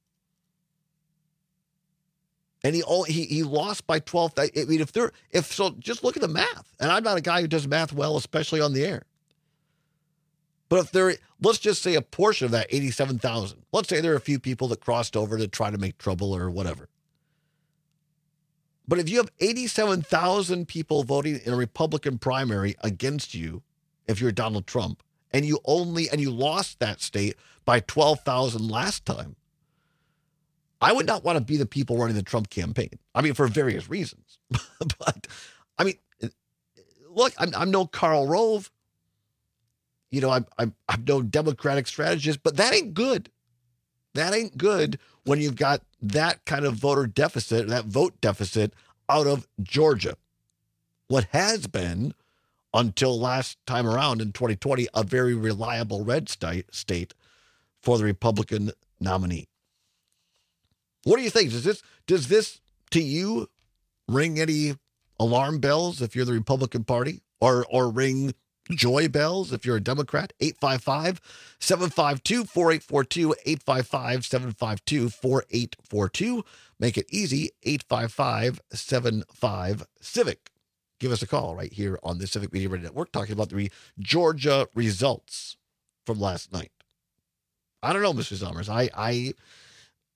And he he he lost by twelve. I mean, if they're, if so, just look at the math. And I'm not a guy who does math well, especially on the air. But if there, let's just say a portion of that eighty-seven thousand, let's say there are a few people that crossed over to try to make trouble or whatever. But if you have eighty-seven thousand people voting in a Republican primary against you, if you're Donald Trump, and you only, and you lost that state by twelve thousand last time, I would not want to be the people running the Trump campaign. I mean, for various reasons. But, I mean, look, I'm, I'm no Karl Rove. You know, I'm, I'm, I'm no Democratic strategist, but that ain't good. That ain't good when you've got that kind of voter deficit, that vote deficit out of Georgia. What has been, until last time around in twenty twenty, a very reliable red state, state for the Republican nominee. What do you think? Does this, does this to you ring any alarm bells if you're the Republican Party, or or ring joy bells if you're a Democrat? eight five five, seven five two, four eight four two, eight five five, seven five two, four eight four two. Make it easy, eight five five, seven five, CIVIC. Give us a call right here on the Civic Media Radio Network, talking about the Georgia results from last night. I don't know, Mister Sommers. I, I,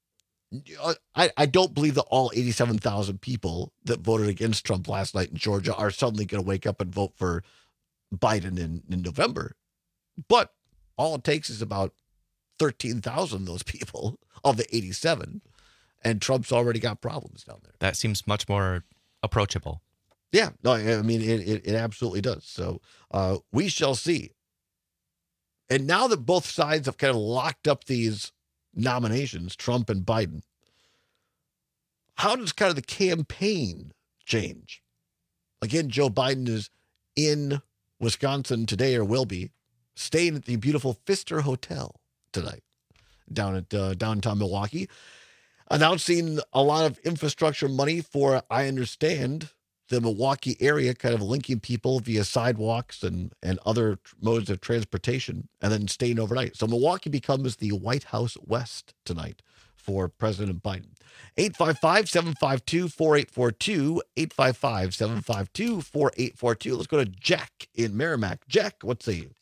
I, I don't believe that all eighty-seven thousand people that voted against Trump last night in Georgia are suddenly going to wake up and vote for Biden in, in November. But all it takes is about thirteen thousand of those people of the eighty-seven, and Trump's already got problems down there. That seems much more approachable. Yeah, no, I mean, it, it, it absolutely does. So uh, we shall see. And now that both sides have kind of locked up these nominations, Trump and Biden, how does kind of the campaign change? Again, Joe Biden is in Wisconsin today, or will be, staying at the beautiful Pfister Hotel tonight down at uh, downtown Milwaukee, announcing a lot of infrastructure money for, I understand, the Milwaukee area, kind of linking people via sidewalks and, and other modes of transportation, and then staying overnight. So Milwaukee becomes the White House West tonight for President Biden. eight five five, seven five two, four eight four two, eight five five, seven five two, four eight four two. Let's go to Jack in Merrimack. Jack, what say you?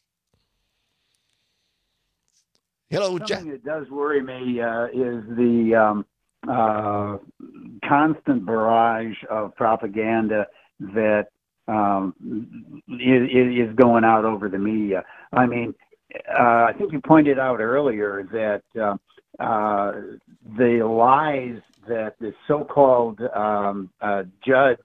Hello, Jack. Something that does worry me uh, is the um, uh, constant barrage of propaganda that um, is, is going out over the media. I mean, uh, I think you pointed out earlier that uh, uh, the lies that the so-called um, uh, judge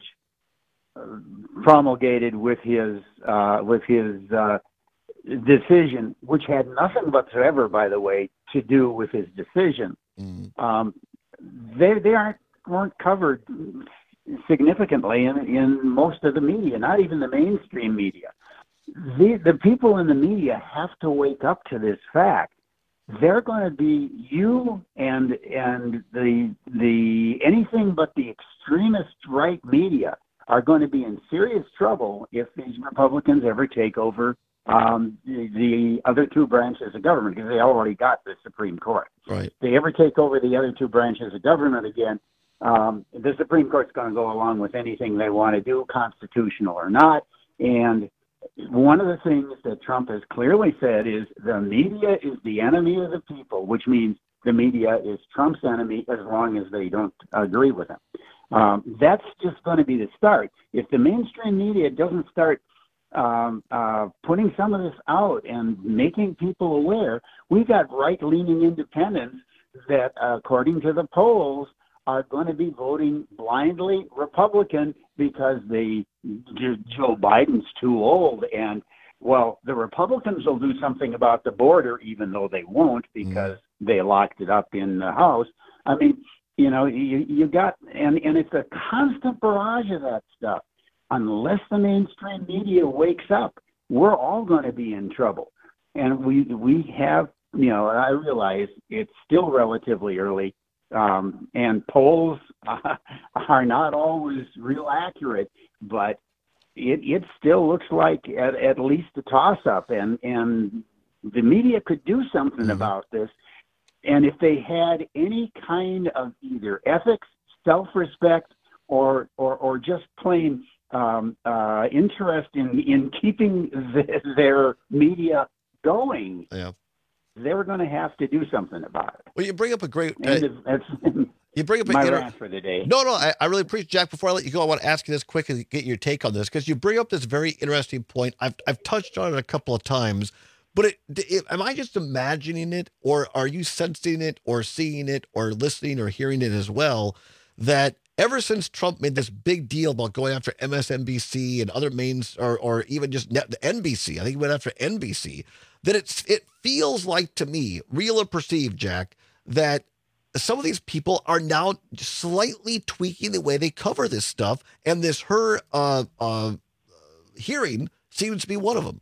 promulgated with his uh, with his uh, decision, which had nothing whatsoever, by the way, to do with his decision. Mm. Um, they they aren't weren't covered significantly in, in most of the media, not even the mainstream media. The the people in the media have to wake up to this fact. They're going to be you and and the the anything but the extremist right media are going to be in serious trouble if these Republicans ever take over um, the, the other two branches of government, because they already got the Supreme Court. Right. If they ever take over the other two branches of government again, um, the Supreme Court's going to go along with anything they want to do, constitutional or not. And one of the things that Trump has clearly said is the media is the enemy of the people, which means the media is Trump's enemy as long as they don't agree with him. Um, that's just going to be the start. If the mainstream media doesn't start um, uh, putting some of this out and making people aware, we've got right-leaning independents that, uh, according to the polls, are going to be voting blindly Republican because the Joe Biden's too old. And, well, the Republicans will do something about the border, even though they won't because mm. they locked it up in the House. I mean, you know, you, you got, and, and it's a constant barrage of that stuff. Unless the mainstream media wakes up, we're all going to be in trouble. And we we have, you know, I realize it's still relatively early, um, and polls uh, are not always real accurate, but it, it still looks like at, at least a toss-up, and, and the media could do something mm-hmm. about this. And if they had any kind of either ethics, self-respect, or or, or just plain um, uh, interest in, in keeping the, their media going, yeah. they're going to have to do something about it. Well, you bring up a great... And uh, that's you bring up my inter- rant for the day. No, no, I, I really appreciate, Jack, before I let you go, I want to ask you this quick and get your take on this, because you bring up this very interesting point. I've I've touched on it a couple of times. But it, it, am I just imagining it, or are you sensing it, or seeing it, or listening, or hearing it as well, that ever since Trump made this big deal about going after M S N B C and other mains, or or even just net, the N B C, I think he went after N B C, that it's it feels like to me, real or perceived, Jack, that some of these people are now slightly tweaking the way they cover this stuff, and this her uh, uh, hearing seems to be one of them.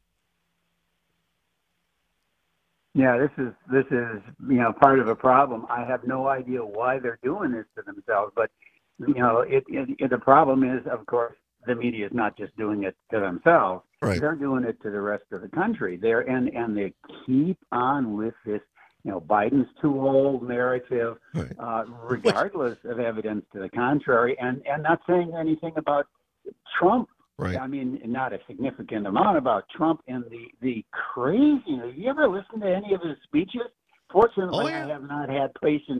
Yeah, this is this is you know part of a problem. I have no idea why they're doing this to themselves, but you know, it, it, it the problem is, of course, the media is not just doing it to themselves; right. they're doing it to the rest of the country. They're and and they keep on with this, you know, Biden's too old narrative, right. uh, regardless of evidence to the contrary, and and not saying anything about Trump. Right. I mean, not a significant amount about Trump and the, the crazy. Have you ever listened to any of his speeches? Fortunately, oh, yeah. I have not had patience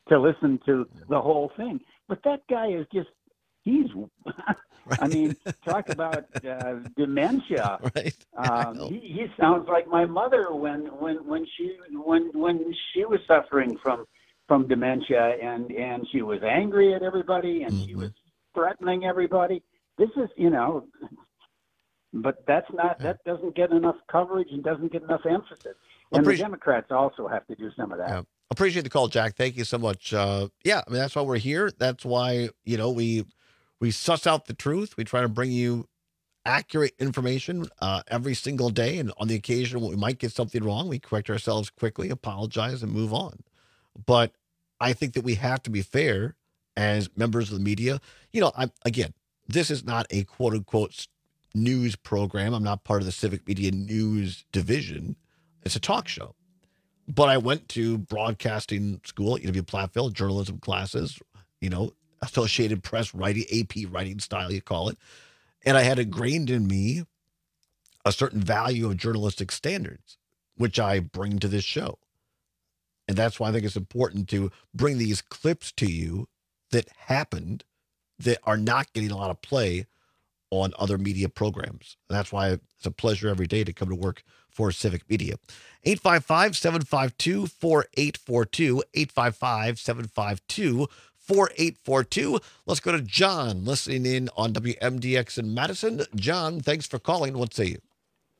to listen to the whole thing. But that guy is just, he's, I mean, talk about uh, dementia. Right. Um, he, he sounds like my mother when, when, when she when when she was suffering from from dementia, and, and she was angry at everybody, and mm-hmm. she was threatening everybody. This is, you know, but that's not, that doesn't get enough coverage and doesn't get enough emphasis. And Appreci- the Democrats also have to do some of that. Yeah. Appreciate the call, Jack. Thank you so much. Uh, yeah, I mean, that's why we're here. That's why, you know, we we suss out the truth. We try to bring you accurate information uh, every single day. And on the occasion when we might get something wrong, we correct ourselves quickly, apologize, and move on. But I think that we have to be fair as members of the media. You know, I'm, again, this is not a quote-unquote news program. I'm not part of the Civic Media News division. It's a talk show. But I went to broadcasting school at U W Platteville, journalism classes, you know, Associated Press writing, A P writing style, you call it. And I had ingrained in me a certain value of journalistic standards, which I bring to this show. And that's why I think it's important to bring these clips to you that happened that are not getting a lot of play on other media programs. And that's why it's a pleasure every day to come to work for Civic Media. eight five five, seven five two, four eight four two, eight five five, seven five two, four eight four two. Let's go to John, listening in on W M D X in Madison. John, thanks for calling. What say you?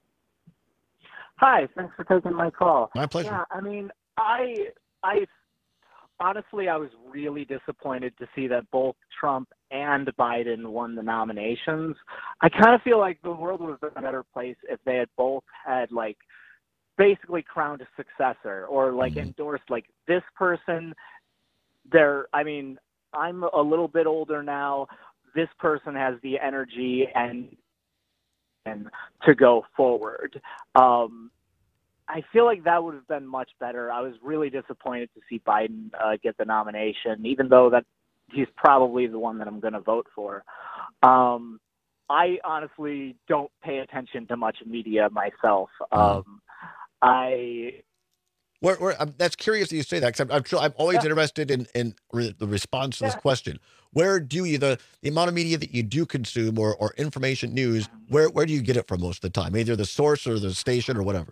Hi, thanks for taking my call. My pleasure. Yeah, I mean, I, I, honestly, I was really disappointed to see that both Trump and Biden won the nominations. I kind of feel like the world would have been a better place if they had both had, like, basically crowned a successor or, like, mm-hmm. endorsed, like, this person. They're, I mean, I'm a little bit older now. This person has the energy and and to go forward. Um, I feel like that would have been much better. I was really disappointed to see Biden uh, get the nomination, even though that he's probably the one that I'm going to vote for. Um, I honestly don't pay attention to much media myself. Um, I. We're, we're, I'm, that's curious that you say that, because I'm, I'm, I'm always yeah. interested in, in re, the response to yeah. this question. Where do you, the, the amount of media that you do consume or, or information news, where, where do you get it from most of the time? Either the source or the station or whatever?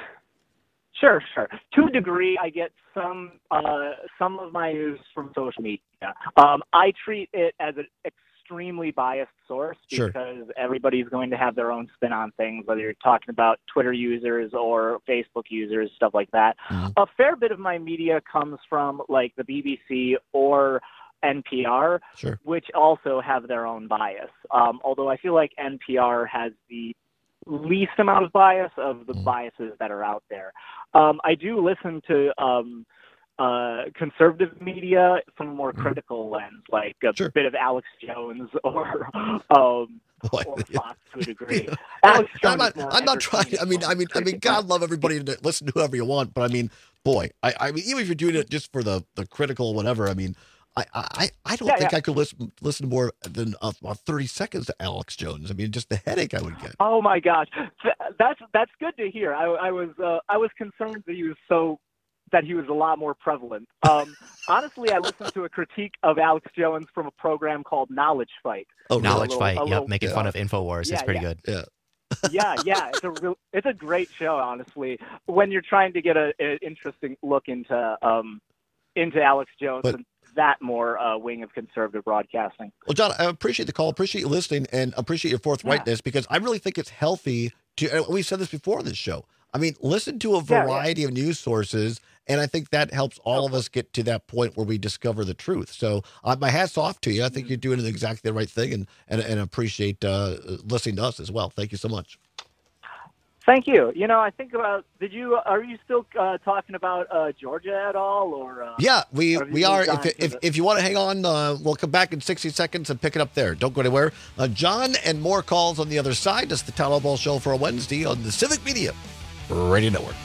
Sure, sure. To a degree, I get some uh, some of my news from social media. Um, I treat it as an extremely biased source because sure. everybody's going to have their own spin on things, whether you're talking about Twitter users or Facebook users, stuff like that. Mm-hmm. A fair bit of my media comes from like the B B C or N P R, sure. which also have their own bias. Um, although I feel like N P R has the least amount of bias of the mm. biases that are out there. Um, I do listen to um, uh, conservative media from a more critical lens, like a sure. bit of Alex Jones or um, or Fox to a degree. Yeah. Alex I'm Jones not. I'm not trying. I mean. I mean. I mean. God love everybody to listen to whoever you want, but I mean, boy. I. I mean, even if you're doing it just for the the critical whatever. I mean. I, I, I don't yeah, think yeah. I could listen listen more than uh, about thirty seconds to Alex Jones. I mean, just the headache I would get. Oh my gosh, that's that's good to hear. I, I was uh, I was concerned that he was so that he was a lot more prevalent. Um, honestly, I listened to a critique of Alex Jones from a program called Knowledge Fight. Oh, Knowledge little, Fight. Yep, little, making yeah. fun of InfoWars. Yeah, it's pretty yeah. good. Yeah. yeah, yeah, it's a real, it's a great show. Honestly, when you're trying to get a, an interesting look into um into Alex Jones. But, and, that more uh, wing of conservative broadcasting. Well, John, I appreciate the call, appreciate you listening, and appreciate your forthrightness yeah. because I really think it's healthy to, and we said this before on this show, I mean, listen to a variety yeah, yeah. of news sources, and I think that helps all of us get to that point where we discover the truth. So uh, my hat's off to you. I think mm-hmm. you're doing exactly the right thing, and, and, and appreciate uh, listening to us as well. Thank you so much. Thank you. You know, I think about, did you, are you still uh, talking about uh, Georgia at all? or? Uh, yeah, we we are. If, if, the... if you want to hang on, uh, we'll come back in sixty seconds and pick it up there. Don't go anywhere. Uh, John and more calls on the other side. That's the Town Ball Show for a Wednesday on the Civic Media Radio Network.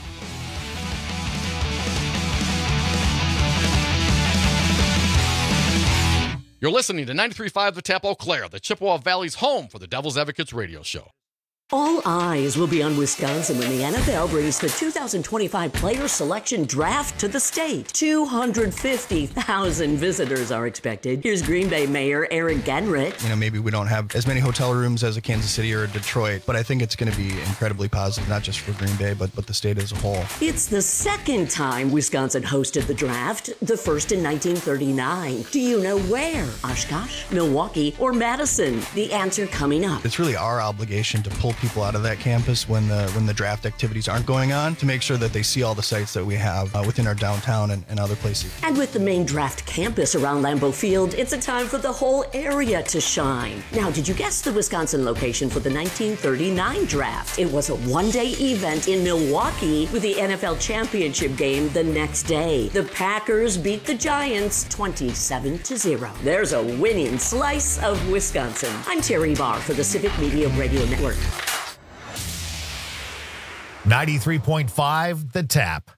You're listening to ninety-three point five The Tap Eau Claire, the Chippewa Valley's home for the Devil's Advocates radio show. All eyes will be on Wisconsin when the N F L brings the two thousand twenty-five Player Selection Draft to the state. two hundred fifty thousand visitors are expected. Here's Green Bay Mayor Eric Genrich. You know, maybe we don't have as many hotel rooms as a Kansas City or a Detroit, but I think it's going to be incredibly positive, not just for Green Bay, but, but the state as a whole. It's the second time Wisconsin hosted the draft, the first in nineteen thirty-nine. Do you know where? Oshkosh, Milwaukee, or Madison? The answer coming up. It's really our obligation to pull people out of that campus when the when the draft activities aren't going on to make sure that they see all the sites that we have uh, within our downtown and, and other places. And with the main draft campus around Lambeau Field, it's a time for the whole area to shine. Now, did you guess the Wisconsin location for the nineteen thirty-nine draft? It was a one-day event in Milwaukee with the N F L championship game the next day. The Packers beat the Giants twenty-seven to zero. There's a winning slice of Wisconsin. I'm Terry Barr for the Civic Media Radio Network. ninety-three point five The Tap.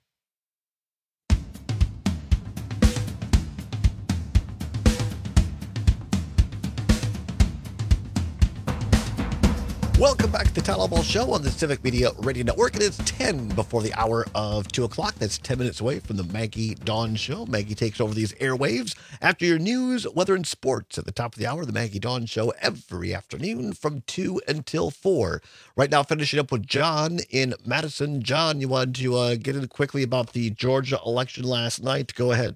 Welcome back to the Tyler Ball Show on the Civic Media Radio Network. It is ten before the hour of two o'clock. That's ten minutes away from the Maggie Dawn Show. Maggie takes over these airwaves after your news, weather, and sports. At the top of the hour, the Maggie Dawn Show every afternoon from two until four. Right now, finishing up with John in Madison. John, you wanted to uh, get in quickly about the Georgia election last night. Go ahead.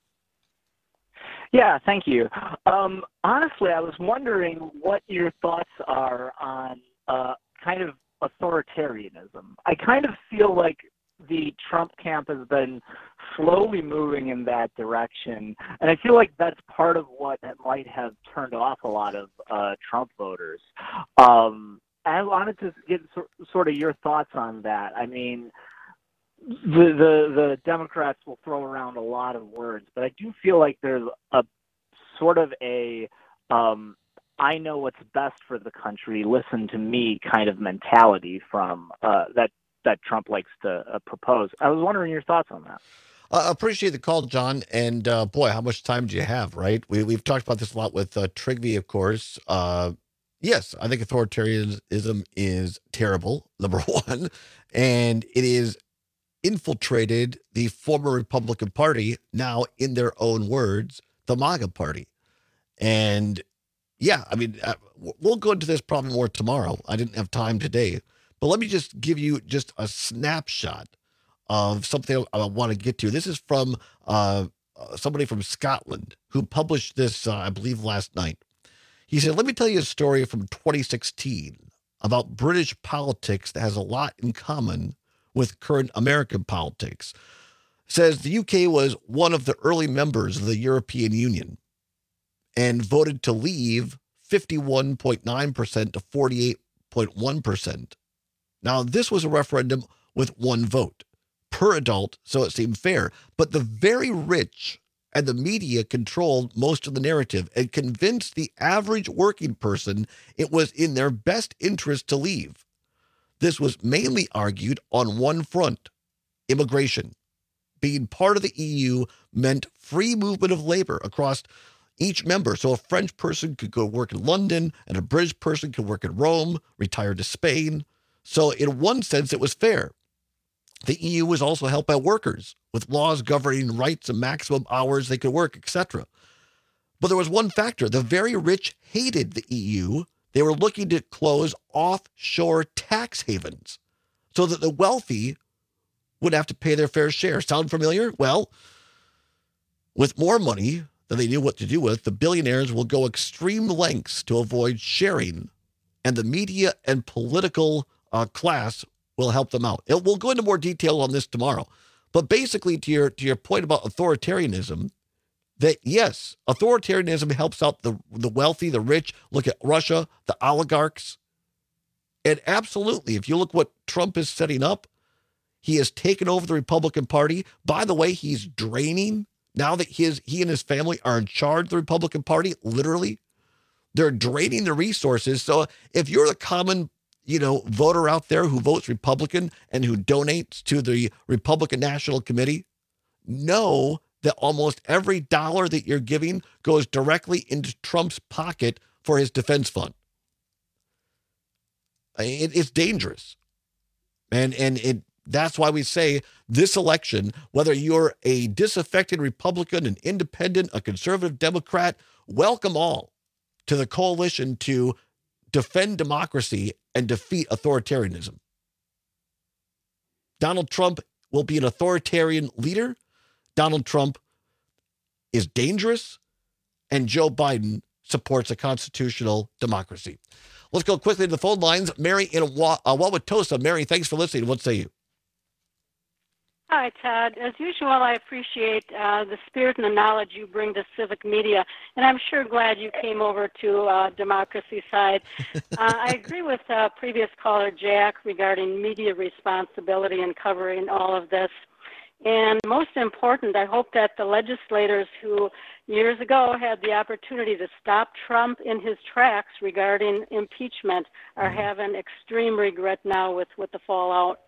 Yeah, thank you. Um, honestly, I was wondering what your thoughts are on uh, kind of authoritarianism. I kind of feel like the Trump camp has been slowly moving in that direction, and I feel like that's part of what might have turned off a lot of uh, Trump voters. Um, I wanted to get so, sort of your thoughts on that. I mean, The, the the Democrats will throw around a lot of words, but I do feel like there's a sort of a um, I know what's best for the country, listen to me kind of mentality from uh, that that Trump likes to uh, propose. I was wondering your thoughts on that. I uh, appreciate the call, John. And uh, boy, how much time do you have, right? We, we've talked about this a lot with uh, Trigby, of course. Uh, yes, I think authoritarianism is terrible, number one. And it is infiltrated the former Republican Party, now in their own words, the MAGA Party. And yeah, I mean, uh, we'll go into this probably more tomorrow. I didn't have time today, but let me just give you just a snapshot of something I want to get to. This is from uh, somebody from Scotland who published this, uh, I believe, last night. He said, let me tell you a story from twenty sixteen about British politics that has a lot in common with current American politics. Says the U K was one of the early members of the European Union and voted to leave fifty-one point nine percent to forty-eight point one percent. Now, this was a referendum with one vote per adult, so it seemed fair. But the very rich and the media controlled most of the narrative and convinced the average working person it was in their best interest to leave. This was mainly argued on one front, immigration. Being part of the E U meant free movement of labor across each member. So a French person could go work in London and a British person could work in Rome, retire to Spain. So in one sense, it was fair. The E U was also helped by workers with laws governing rights and maximum hours they could work, et cetera. But there was one factor. The very rich hated the E U. They were looking to close offshore tax havens so that the wealthy would have to pay their fair share. Sound familiar? Well, with more money than they knew what to do with, the billionaires will go extreme lengths to avoid sharing, and the media and political uh, class will help them out. It, we'll go into more detail on this tomorrow. But basically, to your to your point about authoritarianism, that yes, authoritarianism helps out the, the wealthy, the rich. Look at Russia, the oligarchs. And absolutely, if you look what Trump is setting up, he has taken over the Republican Party. By the way, he's draining. Now that his he and his family are in charge of the Republican Party, literally, they're draining the resources. So if you're the common, you know, voter out there who votes Republican and who donates to the Republican National Committee, know that almost every dollar that you're giving goes directly into Trump's pocket for his defense fund. It, it's dangerous. And, and it, that's why we say this election, whether you're a disaffected Republican, an independent, a conservative Democrat, welcome all to the coalition to defend democracy and defeat authoritarianism. Donald Trump will be an authoritarian leader. Donald Trump is dangerous, and Joe Biden supports a constitutional democracy. Let's go quickly to the phone lines. Mary in Wa- uh, Wauwatosa. Mary, thanks for listening. What say you? Hi, Todd. As usual, I appreciate uh, the spirit and the knowledge you bring to civic media, and I'm sure glad you came over to uh, democracy side. uh, I agree with uh, previous caller Jack regarding media responsibility in covering all of this. And most important, I hope that the legislators who years ago had the opportunity to stop Trump in his tracks regarding impeachment are having extreme regret now with, with the fallout.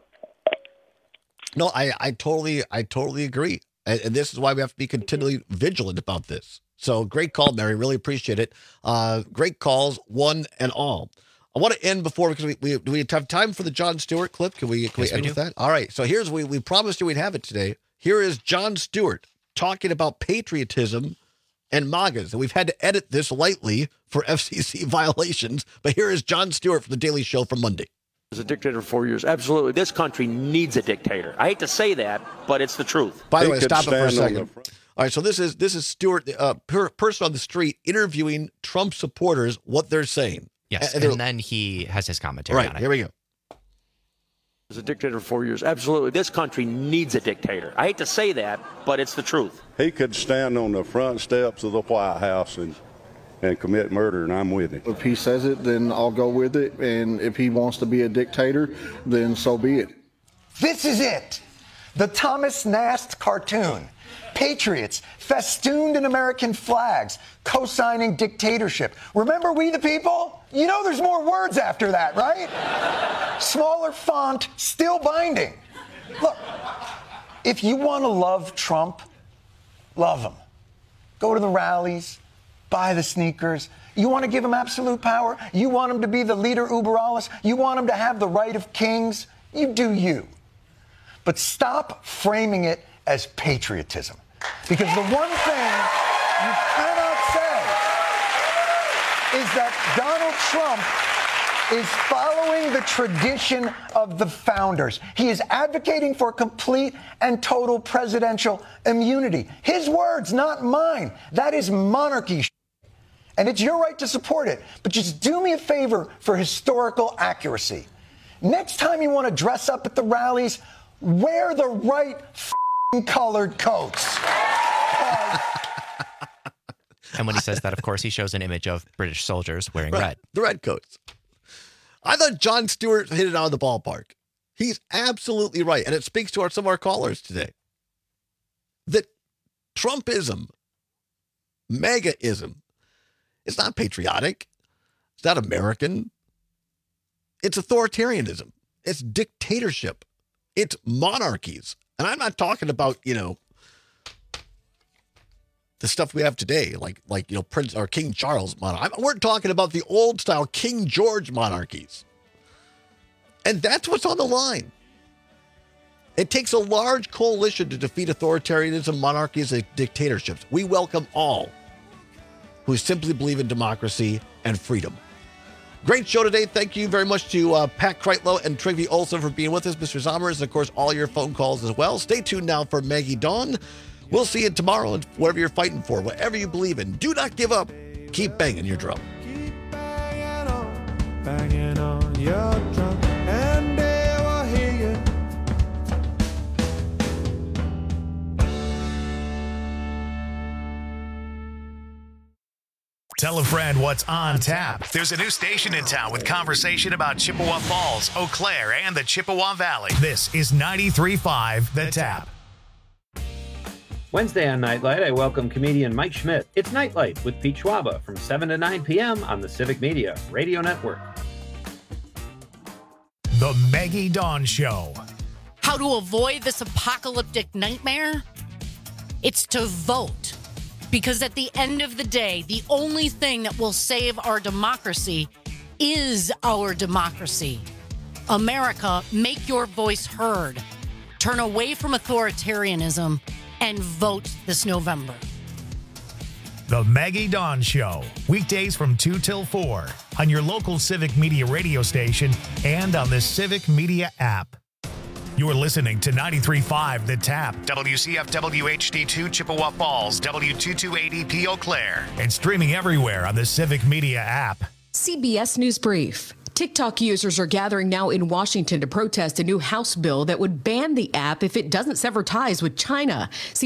No, I, I totally, I totally agree. And, and this is why we have to be continually vigilant about this. So great call, Mary. Really appreciate it. Uh, great calls, one and all. I want to end before, because we, we, do we have time for the Jon Stewart clip? Can we, can yes, we end we with that? All right. So here's, we, we promised you we'd have it today. Here is Jon Stewart talking about patriotism and MAGAs. And we've had to edit this lightly for F C C violations. But here is Jon Stewart from The Daily Show from Monday. Was a dictator for four years. Absolutely. This country needs a dictator. I hate to say that, but it's the truth. By the way, stop it for a second. All right, so this is this is Stewart, a uh, per, person on the street, interviewing Trump supporters, what they're saying. Yes, and, and then he has his commentary right, on it. Here we go. Was a dictator for four years. Absolutely. This country needs a dictator. I hate to say that, but it's the truth. He could stand on the front steps of the White House and and commit murder, and I'm with him. If he says it, then I'll go with it. And if he wants to be a dictator, then so be it. This is it. The Thomas Nast cartoon. Patriots festooned in American flags, co-signing dictatorship. Remember We the People? You know there's more words after that, right? Smaller font, still binding. Look, if you want to love Trump, love him. Go to the rallies. Buy the sneakers. You want to give him absolute power? You want him to be the leader uber alles? You want him to have the right of kings? You do you. But stop framing it as patriotism. Because the one thing you cannot say is that Donald Trump is following the tradition of the founders. He is advocating for complete and total presidential immunity. His words, not mine. That is monarchy. And it's your right to support it. But just do me a favor for historical accuracy. Next time you want to dress up at the rallies, wear the right f***ing colored coats. And when he says that, of course, he shows an image of British soldiers wearing Right, red. The red coats. I thought Jon Stewart hit it out of the ballpark. He's absolutely right. And it speaks to our, some of our callers today. That Trumpism, MAGAism, it's not patriotic. It's not American. It's authoritarianism. It's dictatorship. It's monarchies. And I'm not talking about, you know, the stuff we have today, like, like you know, Prince or King Charles monarchy. We're talking about the old style King George monarchies. And that's what's on the line. It takes a large coalition to defeat authoritarianism, monarchies, and dictatorships. We welcome all who simply believe in democracy and freedom. Great show today. Thank you very much to uh, Pat Kreitlow and Trygve Olsen for being with us, Mister Zommers, and of course, all your phone calls as well. Stay tuned now for Maggie Dawn. We'll see you tomorrow and whatever you're fighting for, whatever you believe in. Do not give up. Keep banging your drum. Banging on your drum, and they will hear you. Tell a friend what's on tap. There's a new station in town with conversation about Chippewa Falls, Eau Claire, and the Chippewa Valley. This is ninety-three point five The Tap. Wednesday on Nightlight, I welcome comedian Mike Schmidt. It's Nightlight with Pete Schwaba from seven to nine p.m. on the Civic Media Radio Network. The Maggie Dawn Show. How to avoid this apocalyptic nightmare? It's to vote. Because at the end of the day, the only thing that will save our democracy is our democracy. America, make your voice heard. Turn away from authoritarianism and vote this November. The Maggie Dawn Show, weekdays from two till four on your local Civic Media radio station and on the Civic Media app. You're listening to ninety-three point five The Tap, W C F W H D two Chippewa Falls, W two two eight E P Eau Claire, and streaming everywhere on the Civic Media app. C B S News Brief. TikTok users are gathering now in Washington to protest a new House bill that would ban the app if it doesn't sever ties with China.